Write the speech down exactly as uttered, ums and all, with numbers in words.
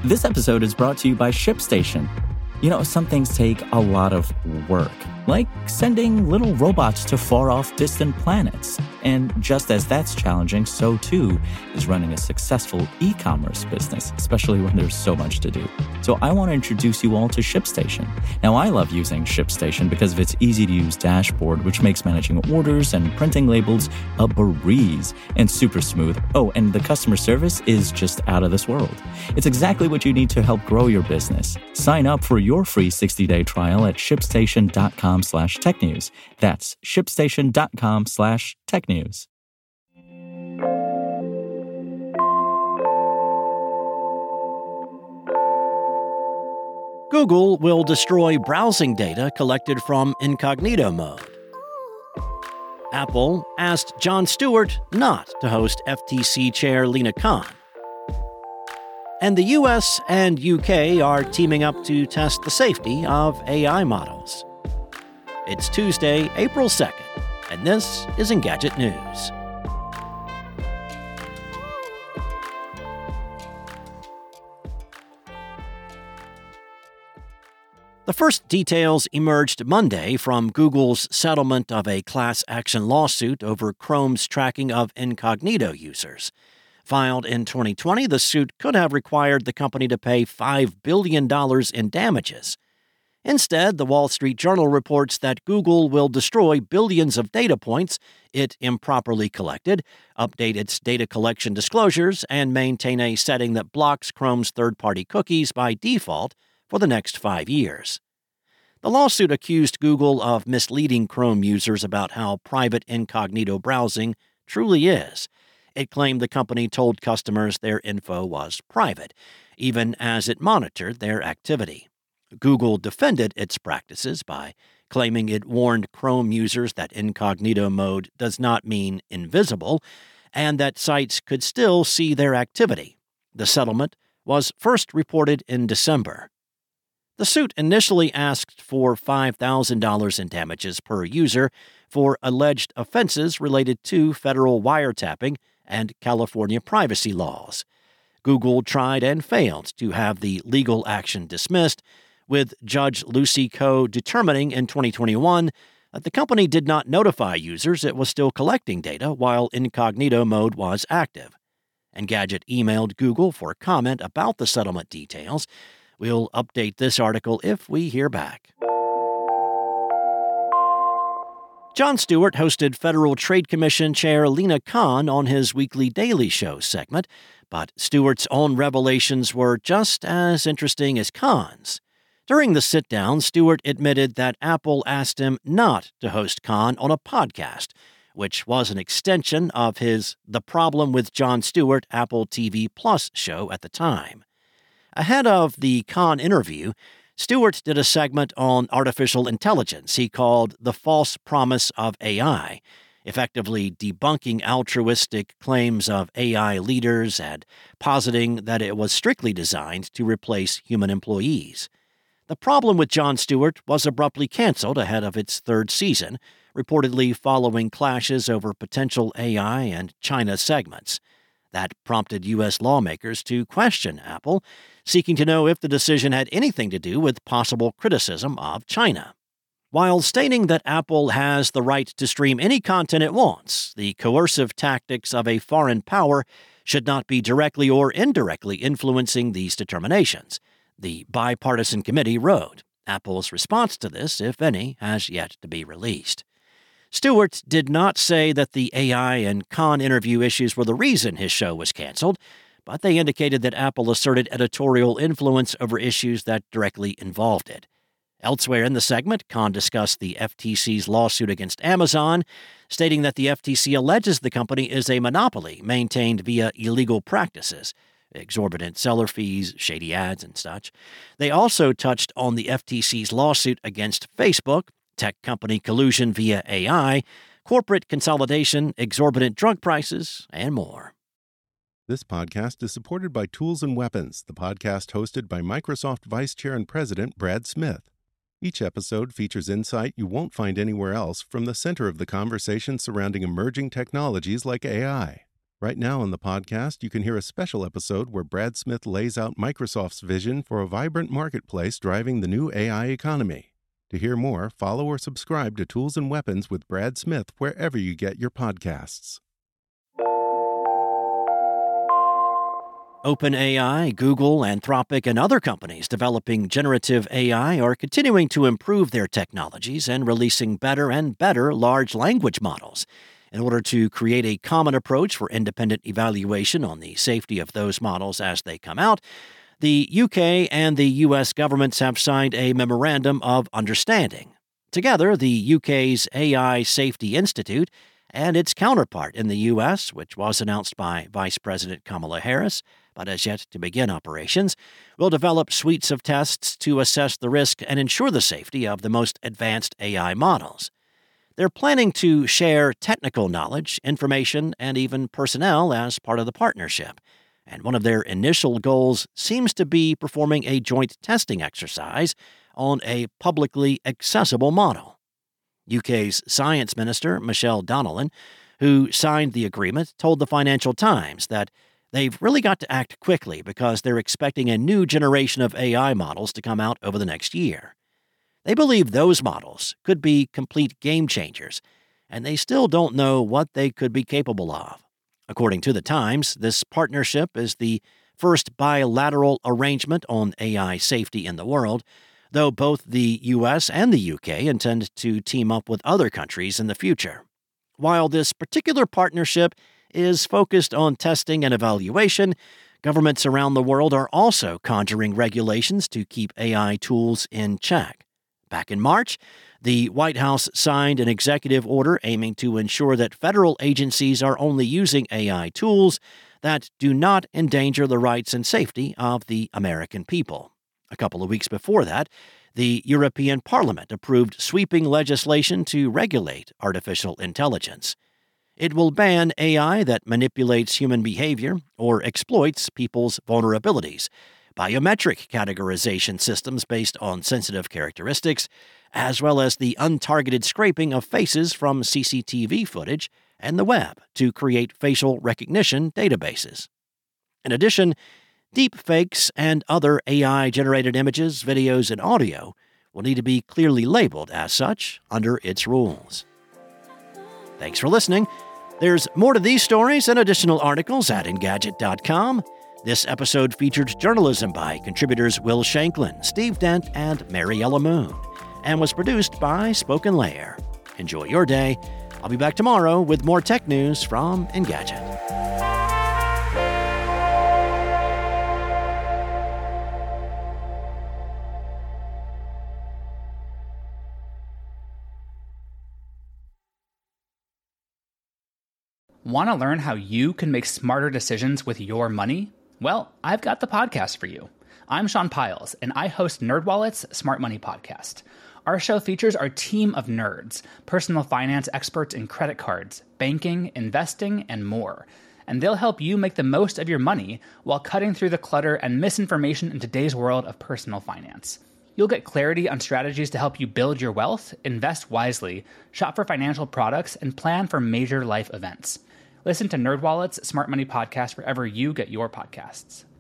This episode is brought to you by ShipStation. You know, some things take a lot of work, like sending little robots to far-off distant planets. And just as that's challenging, so too is running a successful e-commerce business, especially when there's so much to do. So I want to introduce you all to ShipStation. Now, I love using ShipStation because of its easy-to-use dashboard, which makes managing orders and printing labels a breeze and super smooth. Oh, and the customer service is just out of this world. It's exactly what you need to help grow your business. Sign up for your free sixty-day trial at shipstation.com slash technews. That's shipstation.com slash technews. Google will destroy browsing data collected from incognito mode. Apple asked Jon Stewart not to host F T C Chair Lina Khan. And the U S and U K are teaming up to test the safety of A I models. It's Tuesday, April second, and this is Engadget News. The first details emerged Monday from Google's settlement of a class action lawsuit over Chrome's tracking of incognito users. Filed in twenty twenty, the suit could have required the company to pay five billion dollars in damages. Instead, the Wall Street Journal reports that Google will destroy billions of data points it improperly collected, update its data collection disclosures, and maintain a setting that blocks Chrome's third-party cookies by default for the next five years. The lawsuit accused Google of misleading Chrome users about how private incognito browsing truly is. It claimed the company told customers their info was private, even as it monitored their activity. Google defended its practices by claiming it warned Chrome users that incognito mode does not mean invisible, and that sites could still see their activity. The settlement was first reported in December. The suit initially asked for five thousand dollars in damages per user for alleged offenses related to federal wiretapping and California privacy laws. Google tried and failed to have the legal action dismissed, with Judge Lucy Koh determining in twenty twenty-one that the company did not notify users it was still collecting data while incognito mode was active. Engadget emailed Google for comment about the settlement details. We'll update this article if we hear back. Jon Stewart hosted Federal Trade Commission Chair Lina Khan on his weekly Daily Show segment, but Stewart's own revelations were just as interesting as Khan's. During the sit-down, Stewart admitted that Apple asked him not to host Khan on a podcast, which was an extension of his The Problem with Jon Stewart Apple T V Plus show at the time. Ahead of the Khan interview, Stewart did a segment on artificial intelligence he called The False Promise of A I, effectively debunking altruistic claims of A I leaders and positing that it was strictly designed to replace human employees. The Problem with Jon Stewart was abruptly canceled ahead of its third season, reportedly following clashes over potential A I and China segments. That prompted U S lawmakers to question Apple, seeking to know if the decision had anything to do with possible criticism of China. While stating that Apple has the right to stream any content it wants, the coercive tactics of a foreign power should not be directly or indirectly influencing these determinations, the bipartisan committee wrote. Apple's response to this, if any, has yet to be released. Stewart did not say that the A I and Khan interview issues were the reason his show was canceled, but they indicated that Apple asserted editorial influence over issues that directly involved it. Elsewhere in the segment, Khan discussed the F T C's lawsuit against Amazon, stating that the F T C alleges the company is a monopoly maintained via illegal practices, exorbitant seller fees, shady ads, and such. They also touched on the F T C's lawsuit against Facebook, tech company collusion via A I, corporate consolidation, exorbitant drug prices, and more. This podcast is supported by Tools and Weapons, the podcast hosted by Microsoft Vice Chair and President Brad Smith. Each episode features insight you won't find anywhere else from the center of the conversation surrounding emerging technologies like A I. Right now on the podcast, you can hear a special episode where Brad Smith lays out Microsoft's vision for a vibrant marketplace driving the new A I economy. To hear more, follow or subscribe to Tools and Weapons with Brad Smith wherever you get your podcasts. OpenAI, Google, Anthropic, and other companies developing generative A I are continuing to improve their technologies and releasing better and better large language models. In order to create a common approach for independent evaluation on the safety of those models as they come out, the U K and the U S governments have signed a Memorandum of Understanding. Together, the U K's A I Safety Institute and its counterpart in the U S, which was announced by Vice President Kamala Harris, but has yet to begin operations, will develop suites of tests to assess the risk and ensure the safety of the most advanced A I models. They're planning to share technical knowledge, information, and even personnel as part of the partnership, and one of their initial goals seems to be performing a joint testing exercise on a publicly accessible model. U K's Science Minister, Michelle Donnellan, who signed the agreement, told the Financial Times that they've really got to act quickly because they're expecting a new generation of A I models to come out over the next year. They believe those models could be complete game changers, and they still don't know what they could be capable of. According to the Times, this partnership is the first bilateral arrangement on A I safety in the world, though both the U S and the U K intend to team up with other countries in the future. While this particular partnership is focused on testing and evaluation, governments around the world are also conjuring regulations to keep A I tools in check. Back in March, the White House signed an executive order aiming to ensure that federal agencies are only using A I tools that do not endanger the rights and safety of the American people. A couple of weeks before that, the European Parliament approved sweeping legislation to regulate artificial intelligence. It will ban A I that manipulates human behavior or exploits people's vulnerabilities, biometric categorization systems based on sensitive characteristics, as well as the untargeted scraping of faces from C C T V footage and the web to create facial recognition databases. In addition, deepfakes and other A I-generated images, videos, and audio will need to be clearly labeled as such under its rules. Thanks for listening. There's more to these stories and additional articles at Engadget dot com. This episode featured journalism by contributors Will Shanklin, Steve Dent, and Mariella Moon, and was produced by Spoken Layer. Enjoy your day. I'll be back tomorrow with more tech news from Engadget. Want to learn how you can make smarter decisions with your money? Well, I've got the podcast for you. I'm Sean Piles, and I host NerdWallet's Smart Money Podcast. Our show features our team of nerds, personal finance experts in credit cards, banking, investing, and more. And they'll help you make the most of your money while cutting through the clutter and misinformation in today's world of personal finance. You'll get clarity on strategies to help you build your wealth, invest wisely, shop for financial products, and plan for major life events. Listen to NerdWallet's Smart Money Podcast wherever you get your podcasts.